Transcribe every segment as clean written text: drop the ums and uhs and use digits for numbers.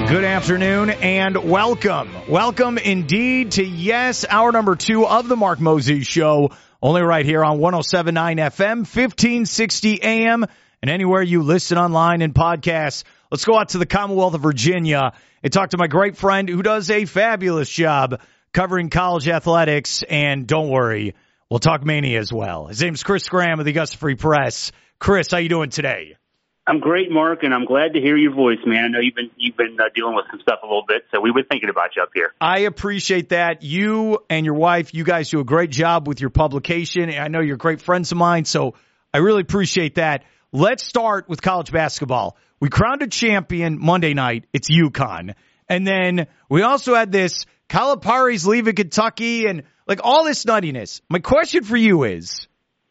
Good afternoon and welcome. Welcome indeed to, yes, hour number 2 of the Mark Mosey Show, only right here on 107.9 FM, 1560 AM, and anywhere you listen online and podcasts. Let's go out to the Commonwealth of Virginia and talk to my great friend who does a fabulous job covering college athletics, and don't worry, we'll talk Mania as well. His name's Chris Graham of the Augusta Free Press. Chris, how you doing today? I'm great, Mark, and I'm glad to hear your voice, man. I know you've been dealing with some stuff a little bit, so we were thinking about you up here. I appreciate that. You and your wife, you guys do a great job with your publication. I know you're great friends of mine, so I really appreciate that. Let's start with college basketball. We crowned a champion Monday night. It's UConn. And then we also had this Calipari's leaving Kentucky and like all this nuttiness. My question for you is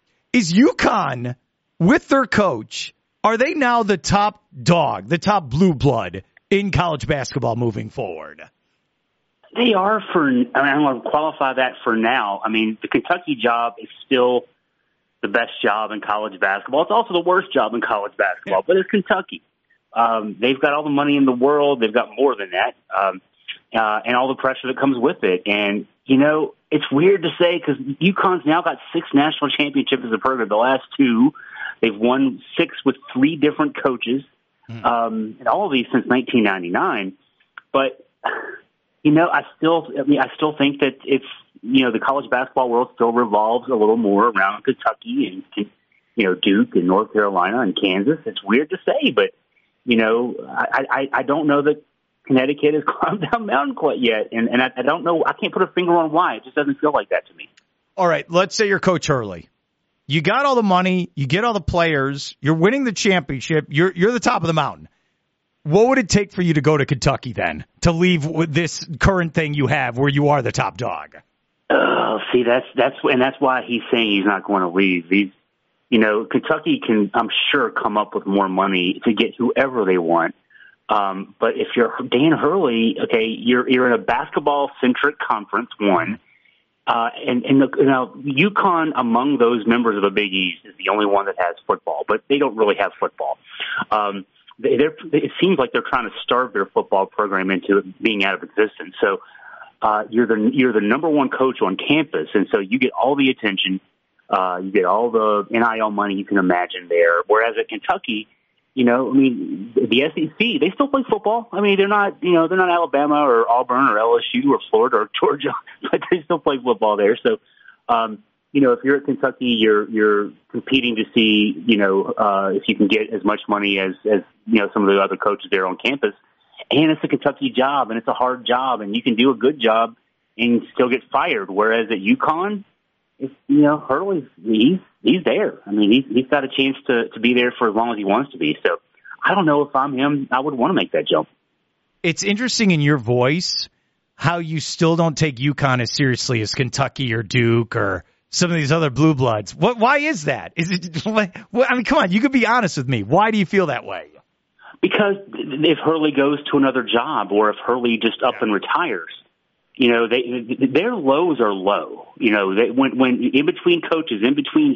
UConn with their coach, are they now the top dog, the top blue blood in college basketball moving forward? They are I'm going to qualify that for now. I mean, the Kentucky job is still the best job in college basketball. It's also the worst job in college basketball, but it's Kentucky. They've got all the money in the world. They've got more than that, and all the pressure that comes with it. And, you know, it's weird to say because UConn's now got 6 national championships as a program. The last 2. They've won 6 with 3 different coaches, and all of these since 1999. But, you know, I still think that it's, you know, the college basketball world still revolves a little more around Kentucky and, you know, Duke and North Carolina and Kansas. It's weird to say, but, you know, I don't know that Connecticut has climbed down mountain quite yet. And I don't know. I can't put a finger on why. It just doesn't feel like that to me. All right. Let's say you're Coach Hurley. You got all the money, you get all the players, you're winning the championship, you're the top of the mountain. What would it take for you to go to Kentucky then, to leave with this current thing you have where you are the top dog? See, that's why he's saying he's not going to leave. You know, Kentucky can, I'm sure, come up with more money to get whoever they want. But if you're Dan Hurley, okay, you're in a basketball-centric conference, one. And UConn, among those members of the Big East, is the only one that has football, but they don't really have football. It seems like they're trying to starve their football program into being out of existence. So you're the number one coach on campus, and so you get all the attention, you get all the NIL money you can imagine there. Whereas at Kentucky, you know, I mean, the SEC, they still play football. I mean, they're not Alabama or Auburn or LSU or Florida or Georgia, but they still play football there. So, you know, if you're at Kentucky, you're competing to see, you know, if you can get as much money as you know, some of the other coaches there on campus. And it's a Kentucky job, and it's a hard job, and you can do a good job and still get fired. Whereas at UConn, you know, Hurley's he's there. I mean, he's got a chance to be there for as long as he wants to be. So I don't know if I'm him, I would want to make that jump. It's interesting in your voice how you still don't take UConn as seriously as Kentucky or Duke or some of these other blue bloods. Why is that? Is it? I mean, come on, you could be honest with me. Why do you feel that way? Because if Hurley goes to another job, or if Hurley just up and retires, you know, their lows are low. You know, when in between coaches, in between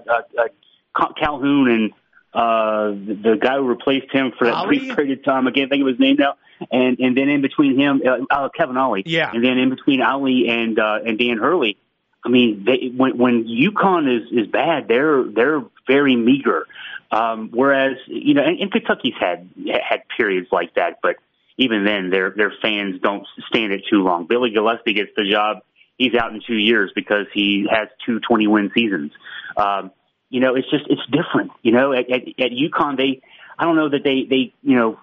Calhoun and the guy who replaced him for that brief period of time, I can't think of his name now, and then in between him, Kevin Ollie, yeah, and then in between Ollie and Dan Hurley. I mean, when UConn is bad, they're very meager. Whereas, you know, and Kentucky's had periods like that, but even then, their fans don't stand it too long. Billy Gillispie gets the job. He's out in 2 years because he has 2 20-win seasons. You know, it's different. You know, at UConn, I don't know that they you know,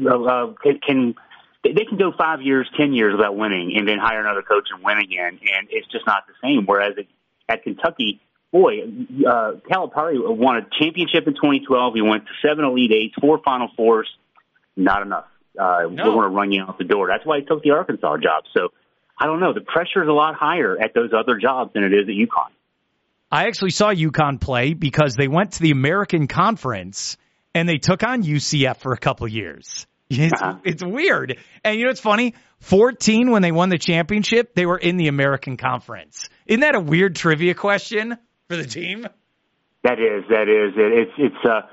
they can go 5 years, 10 years without winning and then hire another coach and win again. And it's just not the same. Whereas at Kentucky, boy, Calipari won a championship in 2012. He went to 7 Elite Eights, 4 Final Fours. Not enough. We're going to run you out the door. That's why he took the Arkansas job. So I don't know. The pressure is a lot higher at those other jobs than it is at UConn. I actually saw UConn play because they went to the American Conference and they took on UCF for a couple of years. It's weird. And you know what's funny? 14, when they won the championship, they were in the American Conference. Isn't that a weird trivia question for the team? That is. It's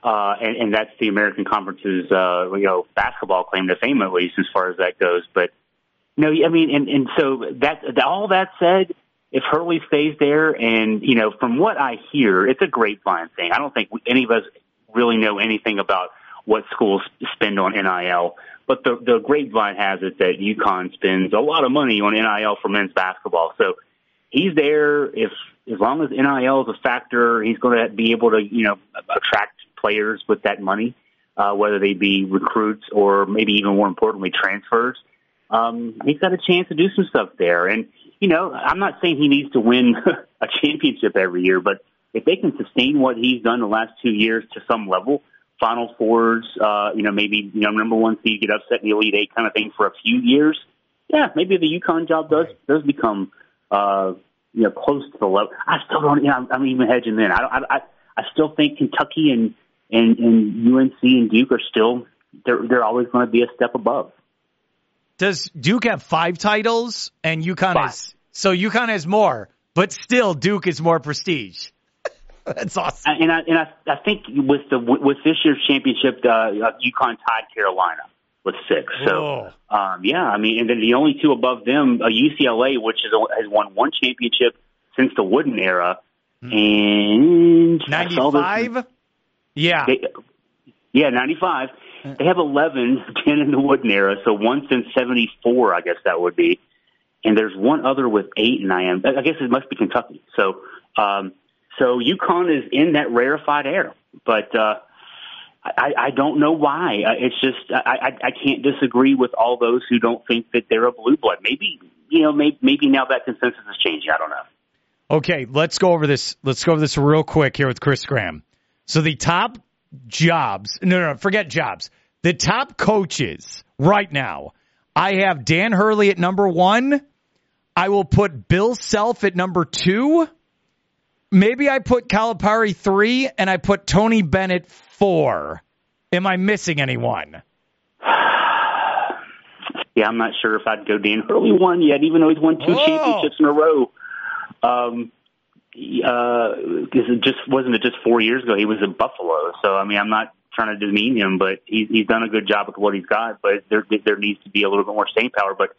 and that's the American Conference's basketball claim to fame, at least as far as that goes. But I mean, and so all that said, if Hurley stays there, and from what I hear, it's a grapevine thing. I don't think any of us really know anything about what schools spend on NIL. But the grapevine has it that UConn spends a lot of money on NIL for men's basketball. So he's there. As long as NIL is a factor, he's going to be able to, attract players with that money, whether they be recruits or maybe even more importantly, transfers. He's got a chance to do some stuff there. And, I'm not saying he needs to win a championship every year, but if they can sustain what he's done the last 2 years to some level, Final Fours, maybe, number one seed, get upset in the Elite Eight kind of thing for a few years. Yeah, maybe the UConn job does become, close to the level. I still don't, I'm even hedging in. I still think Kentucky and UNC and Duke are still, they're always going to be a step above. Does Duke have 5 titles and UConn UConn has more, but still Duke is more prestige? That's awesome. And I think with this year's championship, UConn tied Carolina with 6. So, and then the only 2 above them, UCLA, which has won 1 championship since the Wooden era, and 95. Yeah, 95. They have 11, 10 in the Wooden era, so 1 since 74, I guess that would be. And there's 1 other with 8, and I guess it must be Kentucky. So UConn is in that rarefied air, but I don't know why. It's just I can't disagree with all those who don't think that they're a blue blood. Maybe maybe now that consensus is changing. I don't know. Okay, let's go over this. Let's go over this real quick here with Chris Graham. So the top jobs, forget jobs. The top coaches right now, I have Dan Hurley at number 1. I will put Bill Self at number 2. Maybe I put Calipari 3, and I put Tony Bennett 4. Am I missing anyone? Yeah, I'm not sure if I'd go Dan Hurley 1 yet, even though he's won 2 championships in a row. Because wasn't it just 4 years ago he was in Buffalo? So I mean, I'm not trying to demean him, but he's done a good job with what he's got. But there needs to be a little bit more staying power. But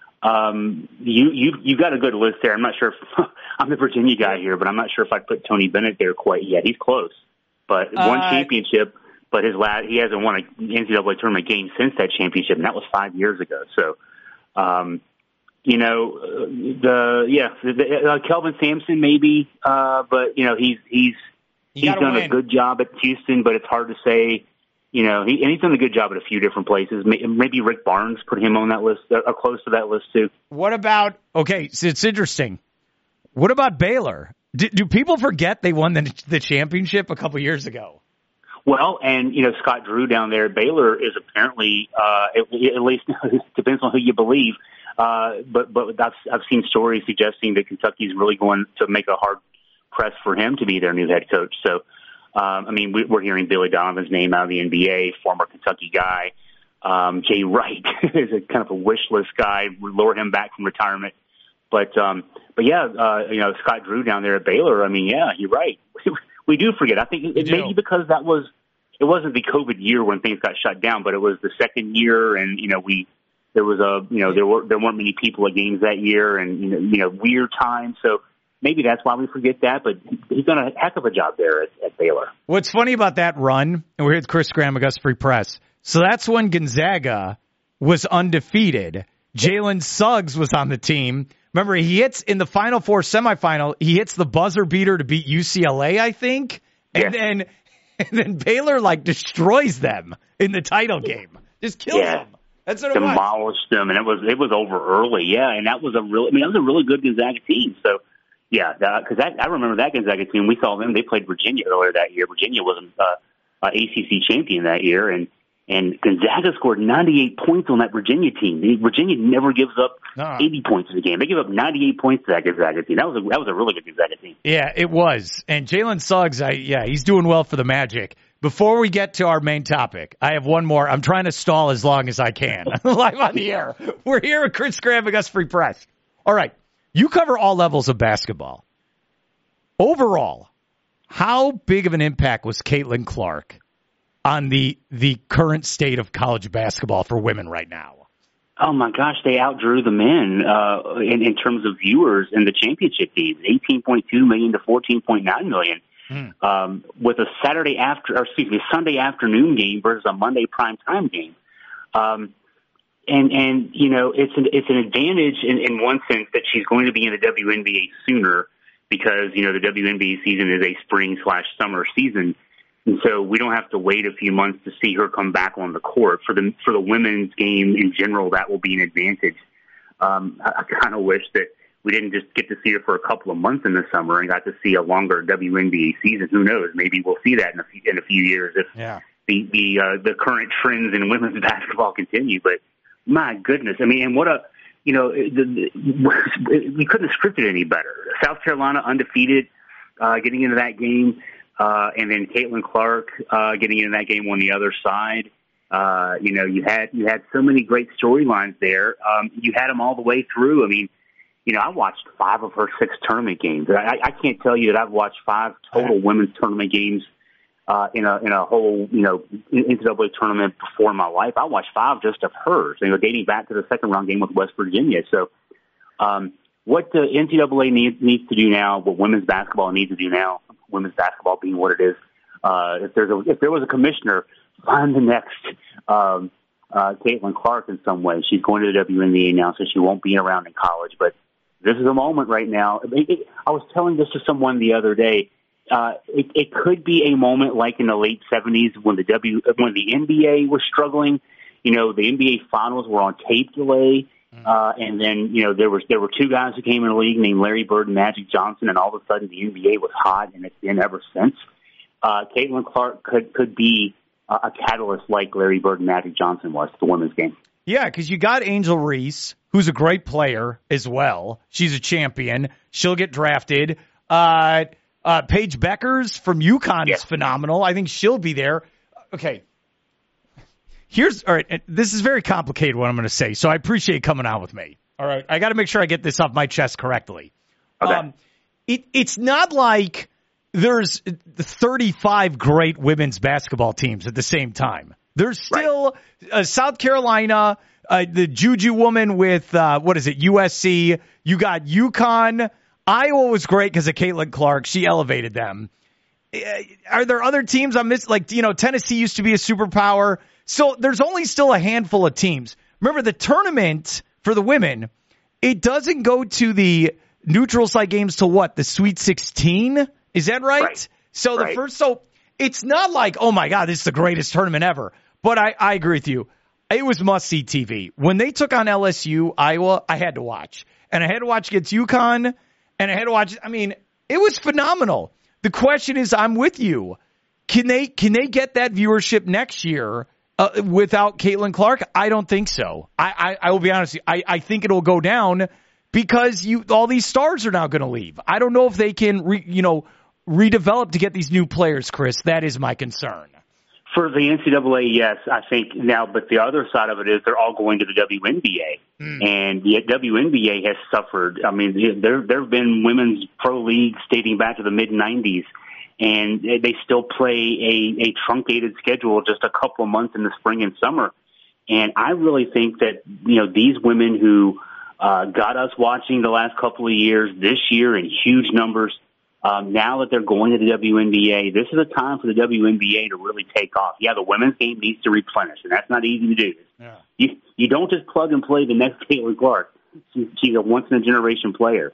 you got a good list there. I'm not sure if I'm the Virginia guy here, but I'm not sure if I'd put Tony Bennett there quite yet. He's close, but 1 championship. But he hasn't won an NCAA tournament game since that championship, and that was 5 years ago. So. Kelvin Sampson maybe, but he's done a good job at Houston, but it's hard to say, and he's done a good job at a few different places. Maybe Rick Barnes, put him on that list, or close to that list too. What about, so it's interesting. What about Baylor? Do people forget they won the championship a couple years ago? Well, and Scott Drew down there at Baylor is apparently, at least depends on who you believe. But I've seen stories suggesting that Kentucky's really going to make a hard press for him to be their new head coach. So, we're hearing Billy Donovan's name out of the NBA, former Kentucky guy. Jay Wright is a kind of a wish list guy, would lure him back from retirement. But Scott Drew down there at Baylor, you're right. We do forget. I think maybe because it wasn't the COVID year when things got shut down, but it was the second year, and there weren't many people at games that year, and weird times. So maybe that's why we forget that. But he's done a heck of a job there at Baylor. What's funny about that run, and we're here with Chris Graham, Augusta Free Press. So that's when Gonzaga was undefeated. Jalen Suggs was on the team. Remember, he hits in the Final Four semifinal. He hits the buzzer beater to beat UCLA, I think, and then Baylor destroys them in the title game, just kills them. That's what it was. Demolished them, and it was over early. Yeah, and that was a really good Gonzaga team. So, yeah, because I remember that Gonzaga team. We saw them. They played Virginia earlier that year. Virginia was an ACC champion that year, and Gonzaga scored 98 points on that Virginia team. Virginia never gives up 80 points in the game. They give up 98 points to that Gonzaga team. That was a really good Gonzaga team. Yeah, it was. And Jalen Suggs, he's doing well for the Magic. Before we get to our main topic, I have one more. I'm trying to stall as long as I can. Live on the air. We're here with Chris Graham, Augusta Free Press. All right. You cover all levels of basketball. Overall, how big of an impact was Caitlin Clark on the current state of college basketball for women right now? Oh my gosh, they outdrew the men in terms of viewers in the championship games, 18.2 million to 14.9 million, with a Sunday afternoon game versus a Monday primetime game. And you know, it's an advantage in one sense that she's going to be in the WNBA sooner because, you know, the WNBA season is a spring/summer season. And so we don't have to wait a few months to see her come back on the court. For the women's game in general, that will be an advantage. I kind of wish that we didn't just get to see her for a couple of months in the summer and got to see a longer WNBA season. Who knows? Maybe we'll see that in a few years if the current trends in women's basketball continue. But my goodness, I mean, and what a, you know, we couldn't have scripted any better. South Carolina undefeated, getting into that game. And then Caitlin Clark getting into that game on the other side. You know, you had so many great storylines there. You had them all the way through. I mean, you know, I watched 5 of her 6 tournament games. I can't tell you that I've watched 5 total women's tournament games in a whole, you know, NCAA tournament before in my life. I watched 5 just of hers, you know, dating back to the second round game with West Virginia. So, what the NCAA needs to do now, what women's basketball needs to do now, women's basketball being what it is, if there was a commissioner, find the next Caitlin Clark in some way. She's going to the WNBA now, so she won't be around in college. But this is a moment right now. I was telling this to someone the other day. It could be a moment like in the late 70s when the NBA was struggling. You know, the NBA finals were on tape delay. And then, you know, there were 2 guys who came in the league named Larry Bird and Magic Johnson, and all of a sudden the NBA was hot, and it's been ever since. Caitlin Clark could be a catalyst like Larry Bird and Magic Johnson was to the women's game. Yeah, because you got Angel Reese, who's a great player as well. She's a champion. She'll get drafted. Paige Beckers from UConn is phenomenal. I think she'll be there. Okay. All right, this is very complicated what I'm going to say, so I appreciate coming on with me. All right, I got to make sure I get this off my chest correctly. Okay. It's not like there's 35 great women's basketball teams at the same time. There's still South Carolina, the Juju woman with, USC. You got UConn. Iowa was great because of Caitlin Clark. She elevated them. Are there other teams I missed? Like, you know, Tennessee used to be a superpower. So there's only still a handful of teams. Remember, the tournament for the women, it doesn't go to the neutral site games till what? The Sweet 16? Is that right? So the first, so it's not like, oh my God, this is the greatest tournament ever. But I agree with you. It was must-see TV. When they took on LSU, Iowa, I had to watch. And I had to watch against UConn, and I had to watch, I mean, it was phenomenal. The question is, I'm with you. Can they get that viewership next year without Caitlin Clark? I don't think so. I will be honest with you. I think it'll go down because all these stars are now going to leave. I don't know if they can redevelop to get these new players, Chris. That is my concern. For the NCAA, yes, I think now, but the other side of it is they're all going to the WNBA. And the WNBA has suffered. I mean, there have been women's pro leagues dating back to the mid-'90s, and they still play a truncated schedule just a couple of months in the spring and summer. And I really think that, you know, these women who got us watching the last couple of years, this year in huge numbers, now that they're going to the WNBA, this is a time for the WNBA to really take off. Yeah, the women's game needs to replenish, and that's not easy to do. Yeah. You don't just plug and play the next Caitlin Clark. She's a once-in-a-generation player.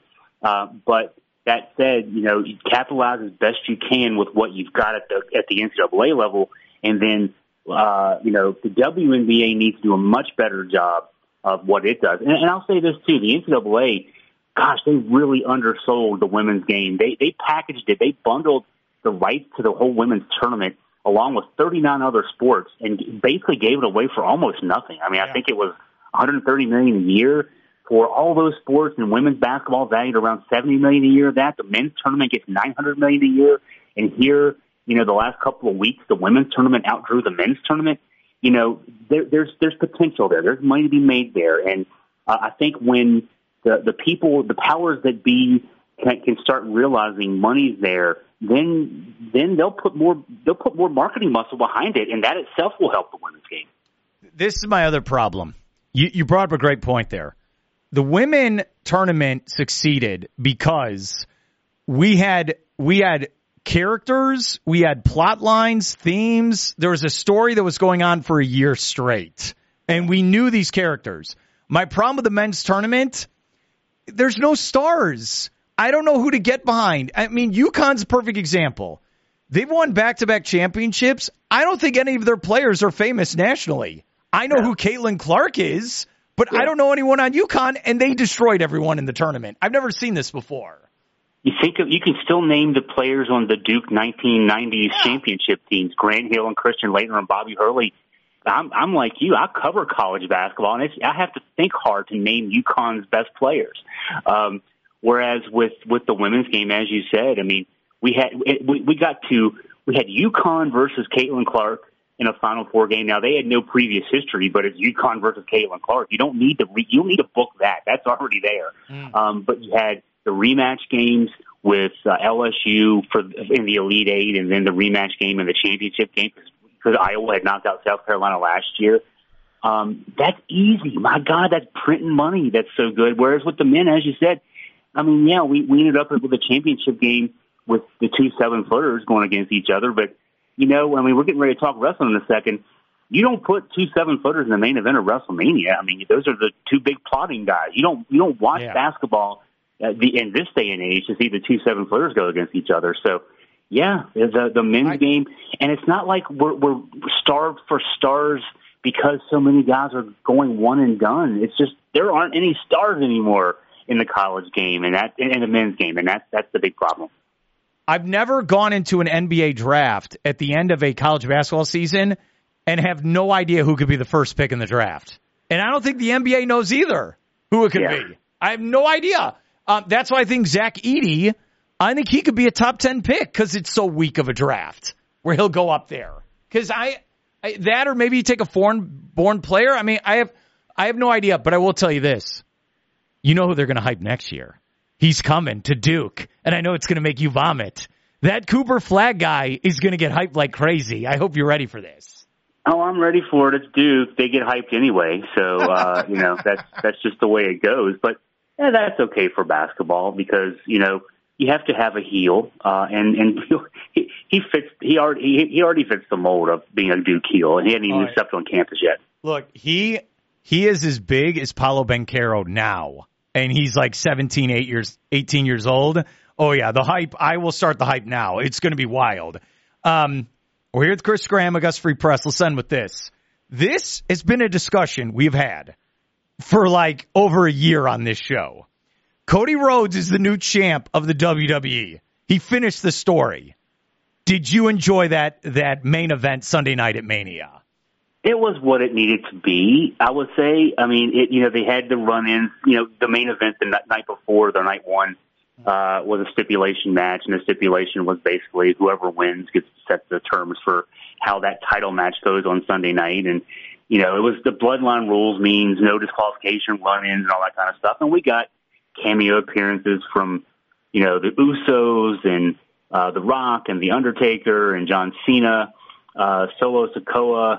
But that said, you know, you capitalize as best you can with what you've got at the NCAA level, and then, you know, the WNBA needs to do a much better job of what it does. And I'll say this, too. The NCAA, gosh, they really undersold the women's game. They packaged it. They bundled the rights to the whole women's tournament along with 39 other sports and basically gave it away for almost nothing. I mean, I think it was $130 million a year for all those sports, and women's basketball valued around $70 million a year. The men's tournament gets $900 million a year. And here, you know, the last couple of weeks, the women's tournament outdrew the men's tournament. You know, there's potential there. There's money to be made there. And I think when the people, the powers that be can start realizing money's there, then they'll put more marketing muscle behind it, and that itself will help the women's game. This is my other problem. You brought up a great point there. The women tournament succeeded because we had characters, we had plot lines, themes. There was a story that was going on for a year straight, and we knew these characters. My problem with the men's tournament, there's no stars. I don't know who to get behind. I mean, UConn's a perfect example. They've won back-to-back championships. I don't think any of their players are famous nationally. I know who Caitlin Clark is, but I don't know anyone on UConn, and they destroyed everyone in the tournament. I've never seen this before. You can still name the players on the Duke 1990s championship teams, Grant Hill and Christian Laettner and Bobby Hurley. I'm like you. I cover college basketball, and I have to think hard to name UConn's best players. Whereas with the women's game, as you said, I mean, we had UConn versus Caitlin Clark in a Final Four game. Now, they had no previous history, but it's UConn versus Caitlin Clark. You don't need to book that. That's already there. But you had the rematch games with LSU in the Elite Eight, and then the rematch game in the championship game because Iowa had knocked out South Carolina last year. That's easy. My God, that's printing money. That's so good. Whereas with the men, as you said, I mean, yeah, we ended up with a championship game with the 2 7-footers going against each other. But, you know, I mean, we're getting ready to talk wrestling in a second. You don't put 2 7-footers in the main event of WrestleMania. I mean, those are the two big plotting guys. You don't watch basketball in this day and age to see the 2 7-footers go against each other. So, yeah, the men's game. And it's not like we're starved for stars because so many guys are going one and done. It's just there aren't any stars anymore in the college game and in the men's game, and that's the big problem. I've never gone into an NBA draft at the end of a college basketball season and have no idea who could be the first pick in the draft. And I don't think the NBA knows either who it could be. I have no idea. That's why I think Zach Edey, I think he could be a top 10 pick because it's so weak of a draft where he'll go up there. Because that or maybe you take a foreign-born player. I mean, I have no idea, but I will tell you this. You know who they're going to hype next year. He's coming to Duke, and I know it's going to make you vomit. That Cooper Flagg guy is going to get hyped like crazy. I hope you're ready for this. Oh, I'm ready for it. It's Duke. They get hyped anyway, so you know that's just the way it goes. But yeah, that's okay for basketball because you know you have to have a heel, and he fits. He already fits the mold of being a Duke heel, and he hadn't even stepped on campus yet. Look, he is as big as Paolo Banchero now. And he's like 18 years old. Oh, yeah, the hype. I will start the hype now. It's going to be wild. We're here with Chris Graham, Augusta Free Press. Let's end with this. This has been a discussion we've had for like over a year on this show. Cody Rhodes is the new champ of the WWE. He finished the story. Did you enjoy that main event Sunday night at Mania? It was what it needed to be, I would say. I mean, they had the run-ins. You know, the main event the night before, the night one, was a stipulation match, and the stipulation was basically whoever wins gets to set the terms for how that title match goes on Sunday night. And, you know, it was the bloodline rules means no disqualification, run-ins, and all that kind of stuff. And we got cameo appearances from, you know, the Usos and The Rock and The Undertaker and John Cena, Solo Sikoa.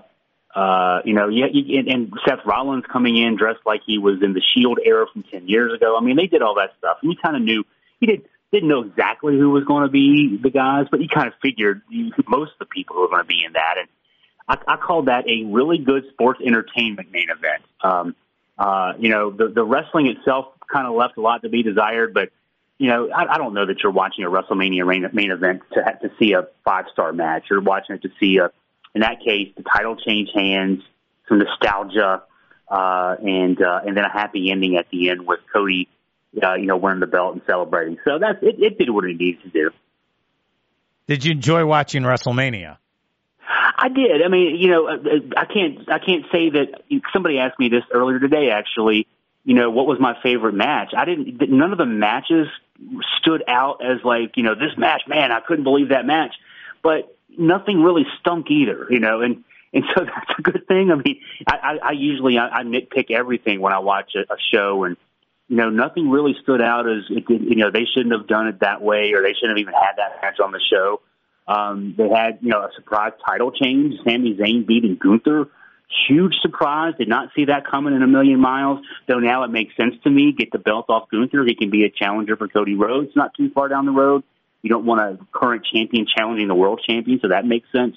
And Seth Rollins coming in dressed like he was in the Shield era from 10 years ago. I mean, they did all that stuff. And you kind of knew, didn't know exactly who was going to be the guys, but you kind of figured most of the people who were going to be in that. And I called that a really good sports entertainment main event. The wrestling itself kind of left a lot to be desired, but, you know, I don't know that you're watching a WrestleMania main event to see a 5-star match. You're watching it to see in that case, the title changed hands, some nostalgia, and then a happy ending at the end with Cody, wearing the belt and celebrating. So it did what it needed to do. Did you enjoy watching WrestleMania? I did. I mean, you know, I can't say that. Somebody asked me this earlier today, actually. You know, what was my favorite match? None of the matches stood out as like, you know, this match, man, I couldn't believe that match. But nothing really stunk either, you know, and so that's a good thing. I mean, I usually nitpick everything when I watch a show, and nothing really stood out as it did. They shouldn't have done it that way, or they shouldn't have even had that match on the show. They had, a surprise title change. Sami Zayn beating Gunther. Huge surprise. Did not see that coming in a million miles. Though now it makes sense to me. Get the belt off Gunther. He can be a challenger for Cody Rhodes. Not too far down the road. You don't want a current champion challenging the world champion, so that makes sense.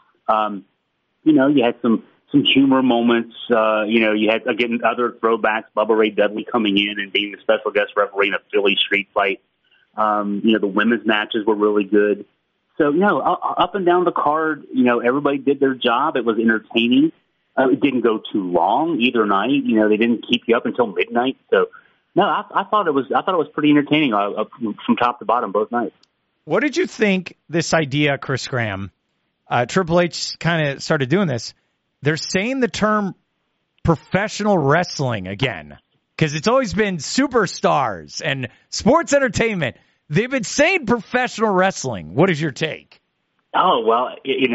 You had some humor moments. You had, again, other throwbacks. Bubba Ray Dudley coming in and being the special guest referee in a Philly street fight. The women's matches were really good. So, up and down the card, everybody did their job. It was entertaining. It didn't go too long either night. They didn't keep you up until midnight. So, no, I thought it was pretty entertaining from top to bottom both nights. What did you think this idea, Chris Graham? Triple H kind of started doing this. They're saying the term professional wrestling again because it's always been superstars and sports entertainment. They've been saying professional wrestling. What is your take? Oh, well,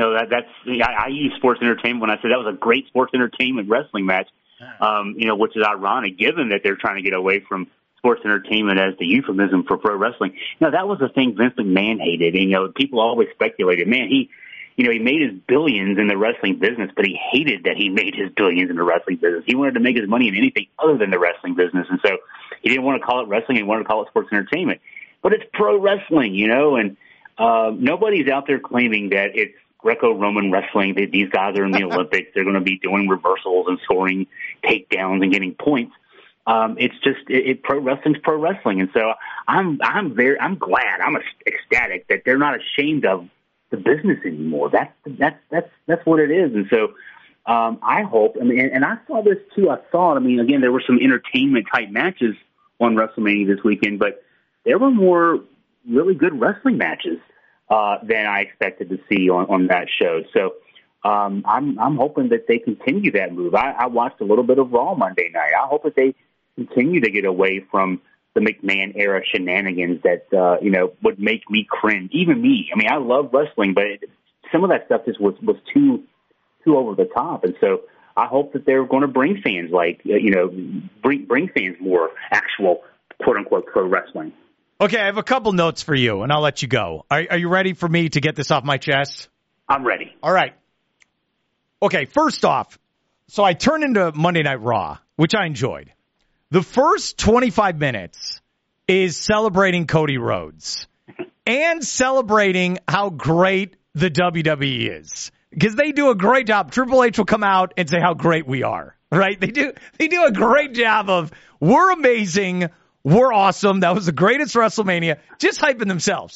I use sports entertainment when I said that was a great sports entertainment wrestling match, which is ironic given that they're trying to get away from sports entertainment as the euphemism for pro wrestling. That was the thing Vince McMahon hated. People always speculated, man, he made his billions in the wrestling business, but he hated that he made his billions in the wrestling business. He wanted to make his money in anything other than the wrestling business. And so he didn't want to call it wrestling. He wanted to call it sports entertainment. But it's pro wrestling, and nobody's out there claiming that it's Greco-Roman wrestling, that these guys are in the Olympics. They're going to be doing reversals and scoring takedowns and getting points. It's just pro wrestling's pro wrestling. And so I'm glad, I'm ecstatic that they're not ashamed of the business anymore. That's what it is. And so I hope, and I saw this too. I thought, again, there were some entertainment type matches on WrestleMania this weekend, but there were more really good wrestling matches than I expected to see on that show. So I'm hoping that they continue that move. I watched a little bit of Raw Monday night. I hope that they continue to get away from the McMahon era shenanigans that would make me cringe. Even me. I love wrestling, but some of that stuff just was too over the top. And so I hope that they're going to bring fans bring fans more actual quote unquote pro wrestling. Okay, I have a couple notes for you, and I'll let you go. Are you ready for me to get this off my chest? I'm ready. All right. Okay, first off, so I turned into Monday Night Raw, which I enjoyed. The first 25 minutes is celebrating Cody Rhodes and celebrating how great the WWE is, because they do a great job. Triple H will come out and say how great we are, right? They do a great job of, we're amazing, we're awesome. That was the greatest WrestleMania. Just hyping themselves.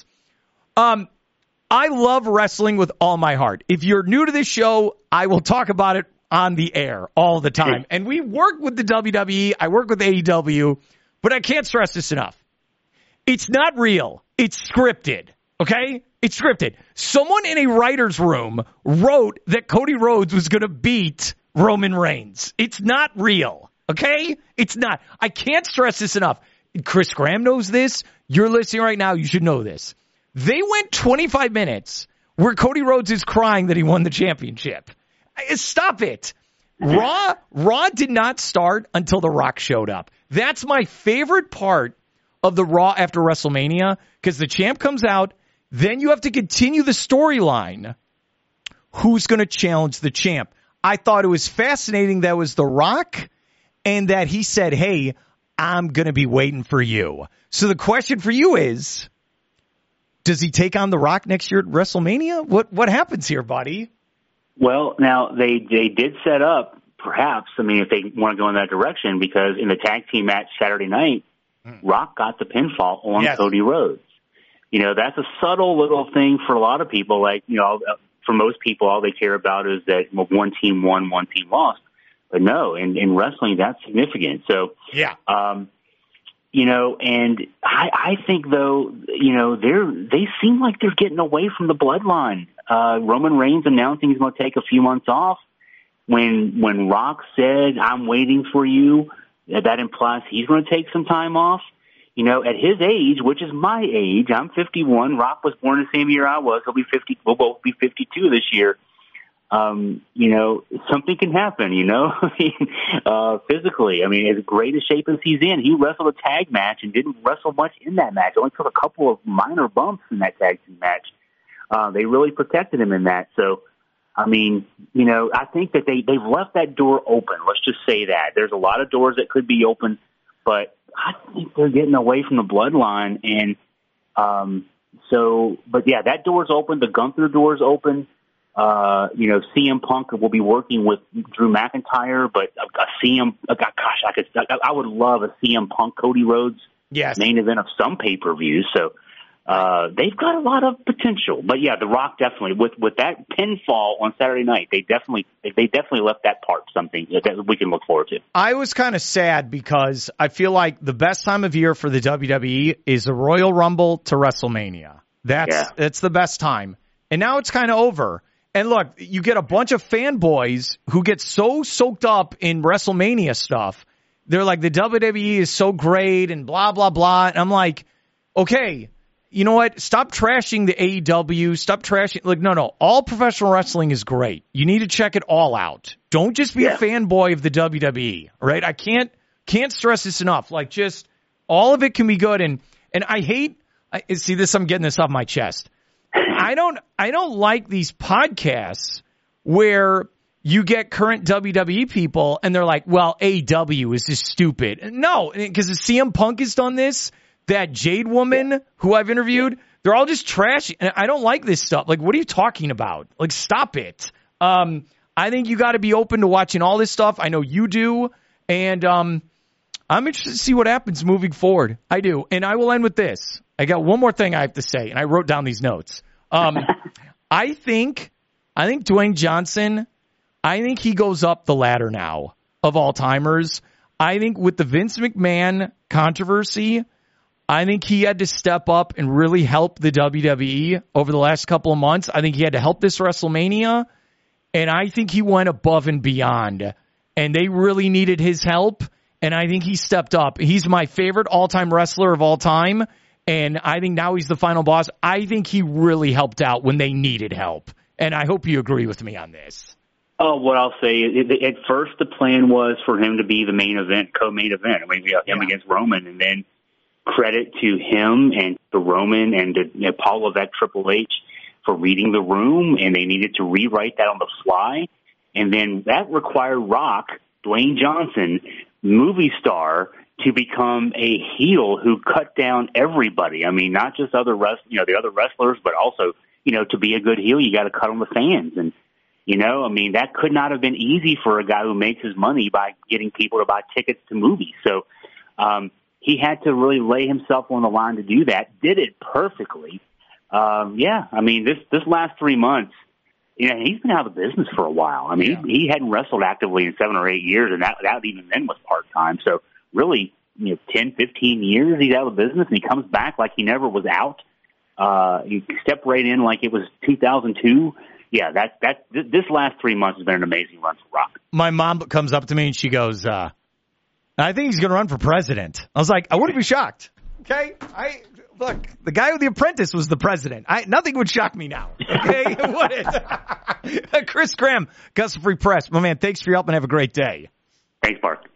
I love wrestling with all my heart. If you're new to this show, I will talk about it on the air all the time. And we work with the WWE. I work with AEW. But I can't stress this enough. It's not real. It's scripted. Okay? It's scripted. Someone in a writer's room wrote that Cody Rhodes was going to beat Roman Reigns. It's not real. Okay? It's not. I can't stress this enough. Chris Graham knows this. You're listening right now. You should know this. They went 25 minutes where Cody Rhodes is crying that he won the championship. Stop it. Raw did not start until The Rock showed up. That's my favorite part of the Raw after WrestleMania, because the champ comes out, then you have to continue the storyline. Who's going to challenge the champ? I thought it was fascinating that was The Rock, and that he said, hey, I'm going to be waiting for you. So the question for you is, does he take on The Rock next year at WrestleMania? What happens here, buddy? Well, now they did set up, perhaps, if they want to go in that direction, because in the tag team match Saturday night, Rock got the pinfall on Cody Rhodes. That's a subtle little thing for a lot of people. For most people, all they care about is that one team won, one team lost. But no, in wrestling, that's significant. So, and I think, though, they seem like they're getting away from the bloodline. Roman Reigns announcing he's going to take a few months off. When Rock said, I'm waiting for you, that implies he's going to take some time off. At his age, which is my age, I'm 51. Rock was born the same year I was. He'll be 50. We'll both be 52 this year. something can happen, physically. I mean, as great a shape as he's in, he wrestled a tag match and didn't wrestle much in that match. Only took a couple of minor bumps in that tag team match. They really protected him in that. So, I mean, I think that they've left that door open. Let's just say that. There's a lot of doors that could be open, but I think they're getting away from the bloodline. And that door's open. The Gunther door's open. CM Punk will be working with Drew McIntyre, but I would love a CM Punk Cody Rhodes main event of some pay-per-view. So they've got a lot of potential. But yeah, The Rock definitely with that pinfall on Saturday night, they definitely left that part something that we can look forward to. I was kind of sad because I feel like the best time of year for the WWE is the Royal Rumble to WrestleMania. That's the best time. And now it's kind of over. And look, you get a bunch of fanboys who get so soaked up in WrestleMania stuff. They're like, the WWE is so great and blah, blah, blah. And I'm like, okay, you know what? Stop trashing the AEW. Stop trashing. Like, no. All professional wrestling is great. You need to check it all out. Don't just be a fanboy of the WWE, right? I can't stress this enough. Like, just all of it can be good. And I hate, see this, I'm getting this off my chest. I don't like these podcasts where you get current WWE people and they're like, well, AEW is just stupid. No, because CM Punk has done this, that Jade woman who I've interviewed, they're all just trash. And I don't like this stuff. Like, what are you talking about? Like, stop it. I think you got to be open to watching all this stuff. I know you do. And I'm interested to see what happens moving forward. I do. And I will end with this. I got one more thing I have to say, and I wrote down these notes. I think Dwayne Johnson, I think he goes up the ladder now of all-timers. I think with the Vince McMahon controversy, I think he had to step up and really help the WWE over the last couple of months. I think he had to help this WrestleMania, and I think he went above and beyond. And they really needed his help, and I think he stepped up. He's my favorite all-time wrestler of all time. And I think now he's the final boss. I think he really helped out when they needed help. And I hope you agree with me on this. Oh, what I'll say, at first the plan was for him to be the main event, co-main event. I mean, him against Roman. And then credit to him and to Roman and to Paul Levesque, Triple H for reading the room. And they needed to rewrite that on the fly. And then that required Rock, Dwayne Johnson, movie star, to become a heel who cut down everybody. I mean, not just the other wrestlers, but also, to be a good heel, you got to cut on the fans. And, I mean, that could not have been easy for a guy who makes his money by getting people to buy tickets to movies. So, he had to really lay himself on the line to do that. Did it perfectly. I mean, this last 3 months, he's been out of the business for a while. I mean, he hadn't wrestled actively in 7 or 8 years, and that even then was part-time. So, really, 10, 15 years he's out of the business, and he comes back like he never was out. He stepped right in like it was 2002. Yeah, this last 3 months has been an amazing run for Rock. My mom comes up to me and she goes, I think he's going to run for president. I was like, I wouldn't be shocked. Okay? Look, the guy with The Apprentice was the president. Nothing would shock me now. Okay? It wouldn't. Chris Graham, Gus Free Press. My man, thanks for your help and have a great day. Thanks, Mark.